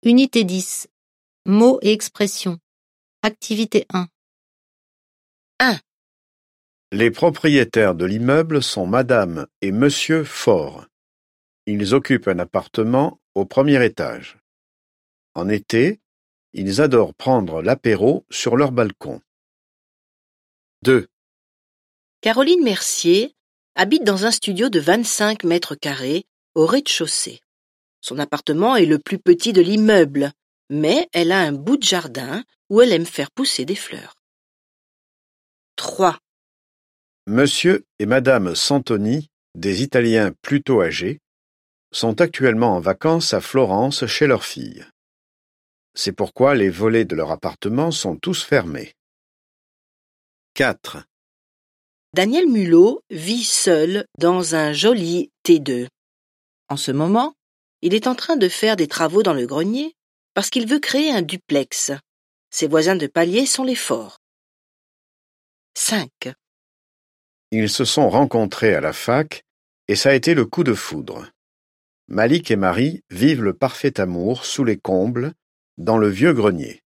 Unité 10. Mots et expressions. Activité 1. 1. Les propriétaires de l'immeuble sont Madame et Monsieur Faure. Ils occupent un appartement au premier étage. En été, ils adorent prendre l'apéro sur leur balcon. 2. Caroline Mercier habite dans un studio de 25 mètres carrés au rez-de-chaussée. Son appartement est le plus petit de l'immeuble, mais elle a un bout de jardin où elle aime faire pousser des fleurs. 3. Monsieur et Madame Santoni, des Italiens plutôt âgés, sont actuellement en vacances à Florence chez leur fille. C'est pourquoi les volets de leur appartement sont tous fermés. 4. Daniel Mulot vit seul dans un joli T2. En ce moment, il est en train de faire des travaux dans le grenier parce qu'il veut créer un duplex. Ses voisins de palier sont les Faure. 5. Ils se sont rencontrés à la fac et ça a été le coup de foudre. Malik et Marie vivent le parfait amour sous les combles, dans le vieux grenier.